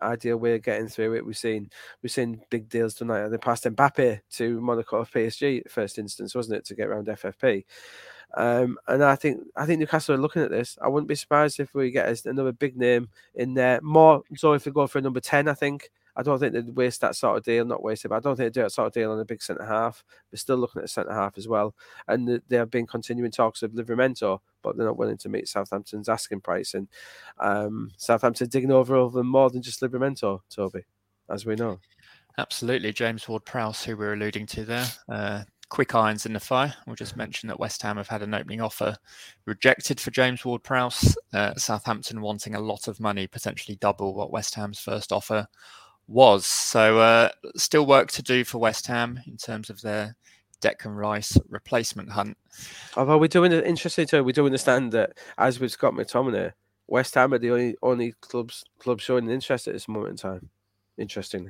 ideal way of getting through it. We've seen we've seen big deals tonight. They passed Mbappe to Monaco of P S G first instance, wasn't it, to get around F F P? Um, and I think I think Newcastle are looking at this. I wouldn't be surprised if we get another big name in there. More so if we go for a number ten, I think. I don't think they'd waste that sort of deal, not waste it, but I don't think they'd do that sort of deal on a big centre half. We're still looking at a centre half as well. And there have been continuing talks of Livramento, but they're not willing to meet Southampton's asking price. And um, Southampton digging over over more than just Livramento, Toby, as we know. Absolutely. James Ward-Prowse, who we're alluding to there. Uh, quick irons in the fire. We'll just mention that West Ham have had an opening offer rejected for James Ward-Prowse. Uh, Southampton wanting a lot of money, potentially double what West Ham's first offer was. So uh, still work to do for West Ham in terms of their Declan Rice replacement hunt. Although we do, interesting too, we do understand that, as with Scott McTominay, West Ham are the only only clubs clubs showing interest at this moment in time. Interestingly.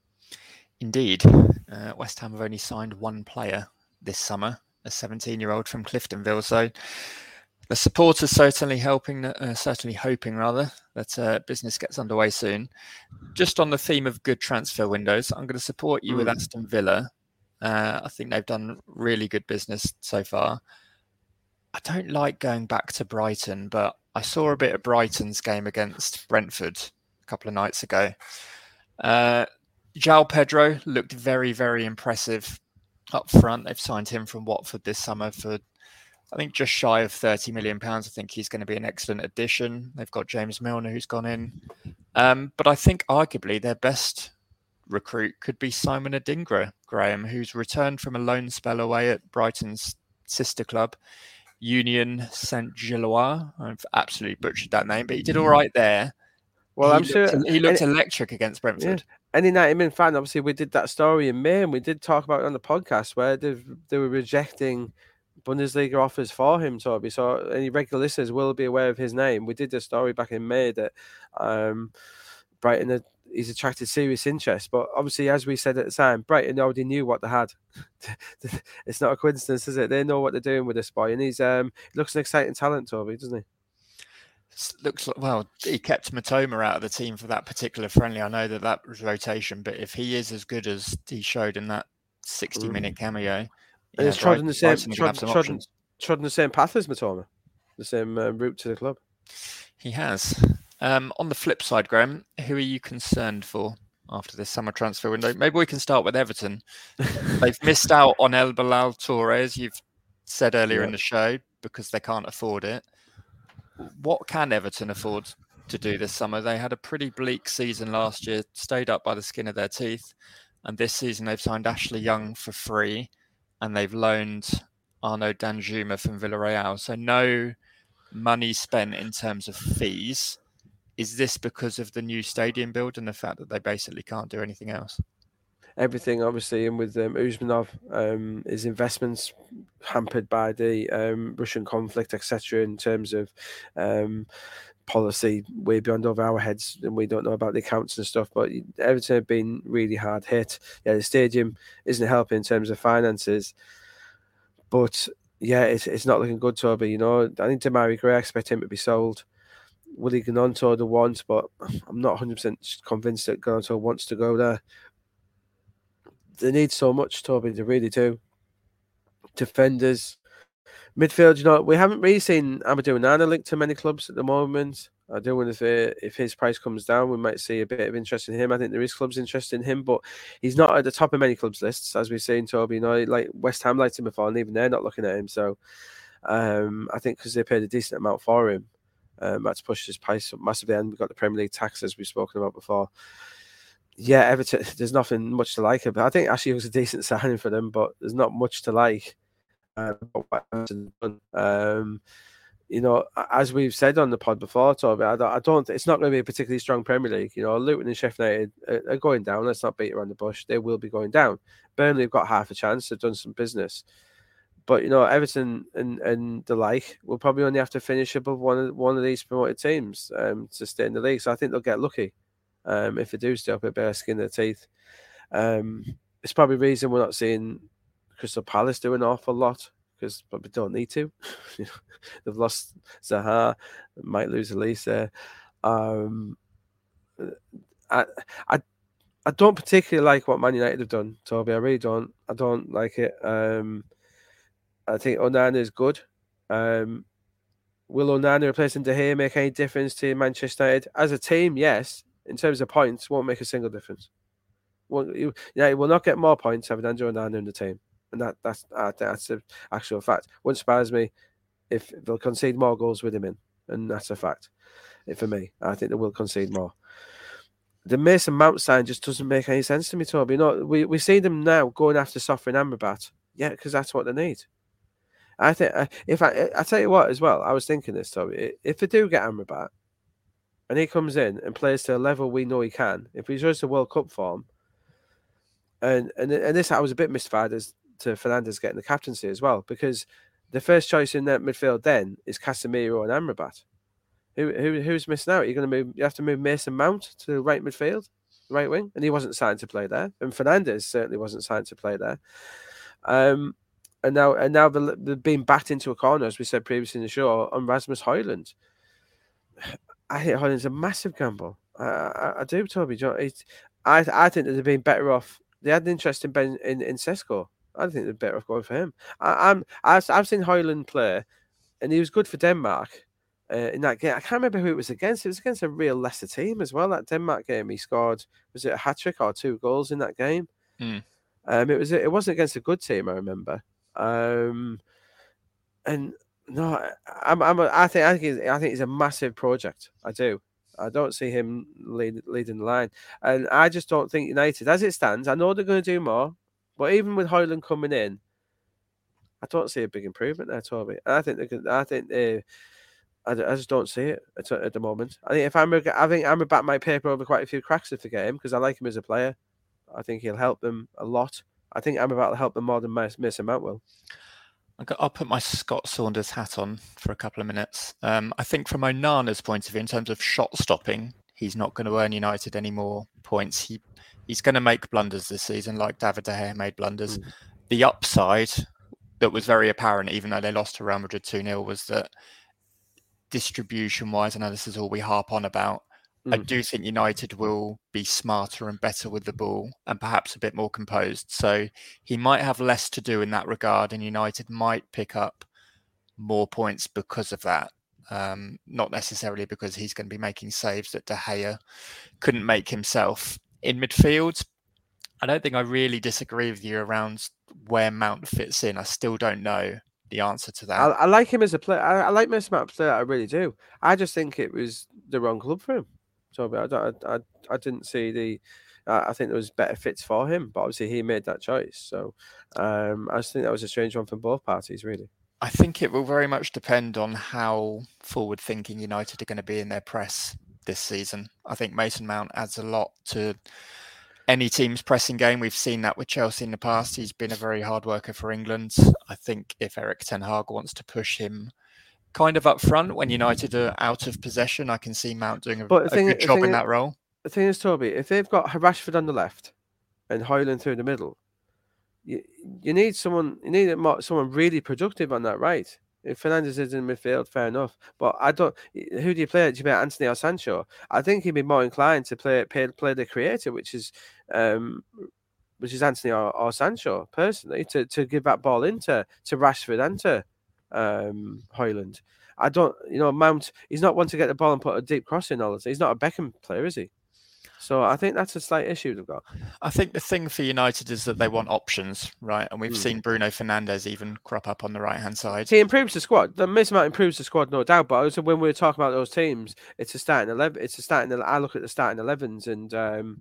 Indeed. Uh, West Ham have only signed one player this summer, a seventeen-year-old from Cliftonville. So the supporters certainly helping, uh, certainly hoping rather, that uh, business gets underway soon. Just on the theme of good transfer windows, I'm going to support you mm. with Aston Villa. Uh, I think they've done really good business so far. I don't like going back to Brighton, but I saw a bit of Brighton's game against Brentford a couple of nights ago. Uh, João Pedro looked very, very impressive up front. They've signed him from Watford this summer for, I think, just shy of thirty million pounds. I think he's going to be an excellent addition. They've got James Milner, who's gone in. Um, but I think arguably their best recruit could be Simon Adingra, Graham, who's returned from a loan spell away at Brighton's sister club, Union Saint-Gilloise. I've absolutely butchered that name, but he did all right there. Well, he I'm looked, sure he looked any, electric against Brentford. Yeah. Any ninety min fan, obviously, we did that story in May, and we did talk about it on the podcast where they they were rejecting Bundesliga offers for him, Toby. So any regular listeners will be aware of his name. We did the story back in May that um, Brighton had, he's attracted serious interest, but obviously, as we said at the time, Brighton already knew what they had. It's not a coincidence, is it? They know what they're doing with this boy, and he's um, he looks an exciting talent, Toby, doesn't he? Looks like, well, he kept Matoma out of the team for that particular friendly. I know that that was rotation, but if he is as good as he showed in that sixty-minute mm. cameo, and yeah, it's trodden the same trod, trodden, trodden the same path as Matoma, the same uh, route to the club. He has. Um, on the flip side, Graham, who are you concerned for after this summer transfer window? Maybe we can start with Everton. They've missed out on El Bilal Touré, as you've said earlier yeah. in the show, because they can't afford it. What can Everton afford to do this summer? They had a pretty bleak season last year, stayed up by the skin of their teeth. And this season they've signed Ashley Young for free and they've loaned Arnaud Danjuma from Villarreal. So no money spent in terms of fees. Is this because of the new stadium build and the fact that they basically can't do anything else? Everything, obviously, and with um, Usmanov, um, his investments hampered by the um, Russian conflict, et cetera, in terms of um, policy way beyond over our heads, and we don't know about the accounts and stuff. But Everton have been really hard hit. Yeah, the stadium isn't helping in terms of finances, but yeah, it's it's not looking good, Toby. You know, I think Demarai Gray, I expect him to be sold. Willie Gnonto the wants, but I'm not one hundred percent convinced that Gnonto wants to go there. They need so much, Toby. They really do. Defenders, midfield. You know, we haven't really seen Amadou Onana linked to many clubs at the moment. I do wonder if uh, if his price comes down, we might see a bit of interest in him. I think there is clubs interested in him, but he's not at the top of many clubs' lists, as we've seen, Toby. You know, like West Ham liked him before, and even they're not looking at him. So, um, I think because they paid a decent amount for him, um, that's pushed his price up massively. And we've got the Premier League tax, as we've spoken about before. Yeah, Everton, there's nothing much to like about. I think actually it was a decent signing for them, but there's not much to like. Um, um, you know, as we've said on the pod before, Toby, I don't, I don't it's not going to be a particularly strong Premier League. You know, Luton and Sheffield United are, are going down. Let's not beat around the bush. They will be going down. Burnley have got half a chance. They've done some business. But, you know, Everton and, and the like will probably only have to finish above one of, one of these promoted teams um, to stay in the league. So I think they'll get lucky. Um, if they do stay up a better skin in their teeth. Um, it's probably the reason we're not seeing Crystal Palace do an awful lot, because probably don't need to. They've lost Zaha, might lose Elise there. Um, I, I, I don't particularly like what Man United have done, Toby. I really don't. I don't like it. Um, I think Onana is good. Um, will Onana replacing De Gea make any difference to Manchester United as a team? Yes. In terms of points, won't make a single difference. Well, you, yeah, will not get more points having Andrew Onana in the team, and that that's uh, that's the actual fact. Wouldn't surprise me if they'll concede more goals with him in, and that's a fact. For me, I think they will concede more. The Mason Mount sign just doesn't make any sense to me, Toby. You know, we we see them now going after Sofra and Amrabat, yeah, because that's what they need. I think if I I tell you what as well, I was thinking this, Toby. If they do get Amrabat, and he comes in and plays to a level we know he can, if he shows the World Cup form. And, and and this I was a bit mystified as to Fernandes getting the captaincy as well, because the first choice in that midfield then is Casemiro and Amrabat. Who who who's missing out? You're going to move. You have to move Mason Mount to the right midfield, right wing, and he wasn't signed to play there. And Fernandes certainly wasn't signed to play there. Um, and now and now they're, they're being backed into a corner, as we said previously in the show, on Rasmus Højlund. I think Højlund's a massive gamble. I I, I do, Toby. It's, I I think that they've been better off. They had an interest in Ben in, in Sesko. I think they're better off going for him. I, I'm I've, I've seen Højlund play, and he was good for Denmark uh, in that game. I can't remember who it was against. It was against a real Leicester team as well. That Denmark game, he scored. Was it a hat trick or two goals in that game? Mm. Um, it was. It wasn't against a good team. I remember. Um, and no, I'm. I'm. A, I think. I think. He's, I think it's a massive project. I do. I don't see him lead, leading the line. And I just don't think United, as it stands, I know they're going to do more, but even with Højlund coming in, I don't see a big improvement there, Toby. I think they can, I think they, I, I just don't see it at, at the moment. I think if I'm, I think Amrabat might paper over quite a few cracks if they get him, because I like him as a player. I think he'll help them a lot. I think Amrabat will help them more than Mason Mount will. I'll put my Scott Saunders hat on for a couple of minutes. Um, I think from Onana's point of view, in terms of shot stopping, he's not going to earn United any more points. He He's going to make blunders this season, like David De Gea made blunders. Mm. The upside that was very apparent, even though they lost to Real Madrid two nil, was that distribution-wise, I know this is all we harp on about, mm. I do think United will be smarter and better with the ball and perhaps a bit more composed. So he might have less to do in that regard, and United might pick up more points because of that. Um, not necessarily because he's going to be making saves that De Gea couldn't make himself. In midfield, I don't think I really disagree with you around where Mount fits in. I still don't know the answer to that. I, I like him as a player. I, I like Mason Mount as a player. I really do. I just think it was the wrong club for him. So I, I, I, I didn't see the. I think there was better fits for him, but obviously he made that choice. So um, I just think that was a strange one from both parties, really. I think it will very much depend on how forward-thinking United are going to be in their press this season. I think Mason Mount adds a lot to any team's pressing game. We've seen that with Chelsea in the past. He's been a very hard worker for England. I think if Erik ten Hag wants to push him kind of up front when United are out of possession, I can see Mount doing a, a thing, good job in is, that role. The thing is, Toby, if they've got Rashford on the left and Højlund through the middle, you, you need someone you need someone really productive on that right. If Fernandes is in midfield, fair enough. But I don't. Who do you play? Do you play Anthony or Sancho? I think he'd be more inclined to play play, play the creator, which is um, which is Anthony or, or Sancho personally, to, to give that ball into to Rashford and to um, Højlund. I don't, you know, Mount. He's not one to get the ball and put a deep cross in all the time. He's not a Beckham player, is he? So I think that's a slight issue they've got. I think the thing for United is that they want options, right? And we've mm. seen Bruno Fernandes even crop up on the right-hand side. He improves the squad. The Mason Mount improves the squad, no doubt. But also when we were talking about those teams, it's a starting eleven. It's a starting. I look at the starting elevens, and um,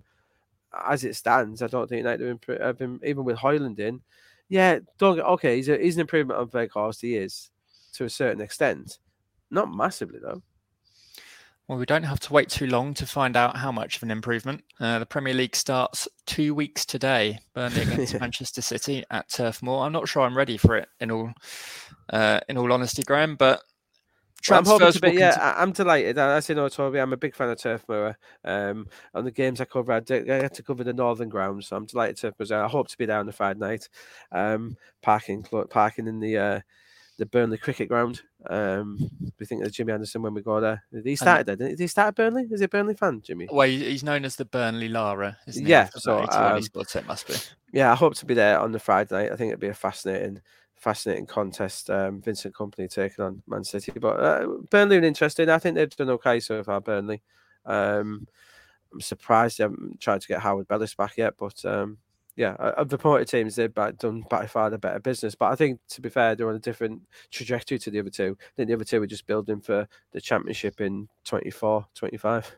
as it stands, I don't think United have been, even with Højlund in. Yeah, don't get okay. He's a, he's an improvement on Weghorst. He is to a certain extent, not massively though. Well, we don't have to wait too long to find out how much of an improvement. Uh, the Premier League starts two weeks today. Burnley against yeah. Manchester City at Turf Moor. I'm not sure I'm ready for it, in all uh, in all honesty, Graham. But well, I'm hoping to be. Yeah, continue. I'm delighted. I say no, Toby. I'm a big fan of Turf Moor. Um, on the games I cover, I, did, I had to cover the northern grounds, so I'm delighted to. I hope to be there on the Friday night. Um, parking, parking in the. Uh, the Burnley cricket ground. Um, we think of Jimmy Anderson when we go there. He started there, didn't he? Did he start at Burnley? Is he a Burnley fan, Jimmy? Well, he's known as the Burnley Lara, isn't he? Yeah, so um, sports, it must be. Yeah, I hope to be there on the Friday night. I think it'd be a fascinating, fascinating contest. Um, Vincent Kompany taking on Man City, but uh, Burnley are interesting. I think they've done okay so far. Burnley. Um, I'm surprised they haven't tried to get Howard Bellis back yet, but um, yeah, of the promoted teams, they've done by far the better business. But I think, to be fair, they're on a different trajectory to the other two. I think the other two were just building for the Championship in twenty-four, twenty-five.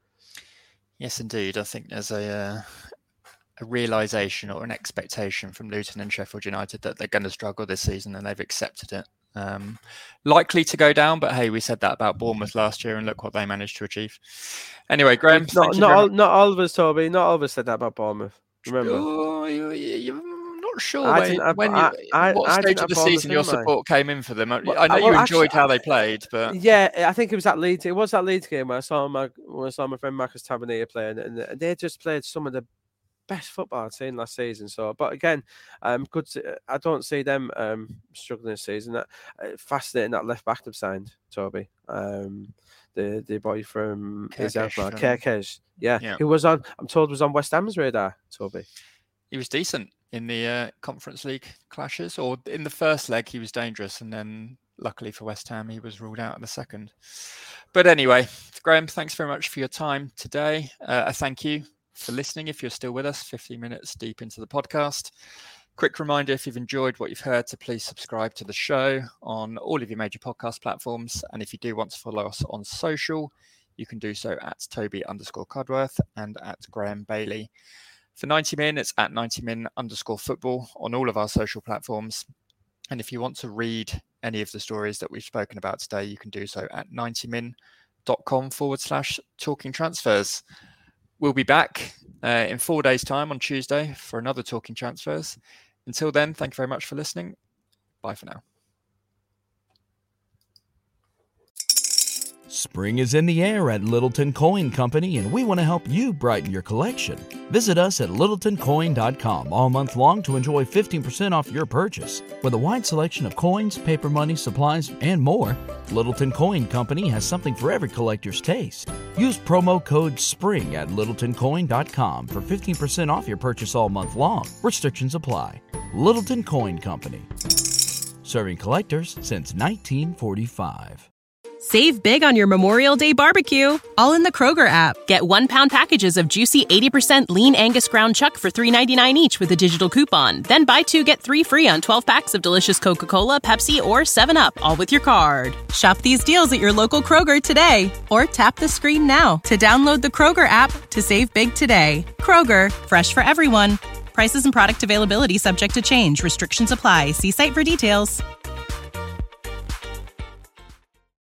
Yes, indeed. I think there's a uh, a realisation or an expectation from Luton and Sheffield United that they're going to struggle this season, and they've accepted it. Um, likely to go down, but hey, we said that about Bournemouth last year, and look what they managed to achieve. Anyway, Graham, not not all, not all of us, Toby. Not all of us said that about Bournemouth. Remember? Oh, you, you, I'm not sure I when, didn't have, when you, I, I, what I stage didn't of the have season your Bournemouth, support came in for them. I, well, I know well, you enjoyed actually, how they played, but yeah, I think it was that Leeds. It was that Leeds game where I saw my when I saw my friend Marcus Tavernier playing, and they just played some of the best football I'd seen last season. So, but again, um, good. To, I don't see them um struggling this season. That uh, fascinating that left back they've signed, Toby. Um, the the boy from Kerkez, yeah, yeah, who was on. I'm told was on West Ham's radar, Toby. He was decent in the uh, Conference League clashes, or in the first leg he was dangerous, and then luckily for West Ham he was ruled out in the second. But anyway, Graham, thanks very much for your time today. Uh, a thank you for listening if you're still with us fifteen minutes deep into the podcast. Quick reminder, if you've enjoyed what you've heard, to please subscribe to the show on all of your major podcast platforms. And if you do want to follow us on social, you can do so at Toby underscore Cudworth and at Graham Bailey. For ninety min, it's at ninety min underscore football on all of our social platforms. And if you want to read any of the stories that we've spoken about today, you can do so at ninety min dot com forward slash talking transfers. We'll be back uh, in four days' time on Tuesday for another Talking Transfers. Until then, thank you very much for listening. Bye for now. Spring is in the air at Littleton Coin Company, and we want to help you brighten your collection. Visit us at littleton coin dot com all month long to enjoy fifteen percent off your purchase. With a wide selection of coins, paper money, supplies, and more, Littleton Coin Company has something for every collector's taste. Use promo code SPRING at littleton coin dot com for fifteen percent off your purchase all month long. Restrictions apply. Littleton Coin Company. Serving collectors since nineteen forty-five. Save big on your Memorial Day barbecue, all in the Kroger app. Get one pound packages of juicy eighty percent lean Angus ground chuck for three ninety-nine each with a digital coupon. Then buy two, get three free on twelve packs of delicious Coca-Cola, Pepsi, or seven up, all with your card. Shop these deals at your local Kroger today, or tap the screen now to download the Kroger app to save big today. Kroger, fresh for everyone. Prices and product availability subject to change. Restrictions apply. See site for details.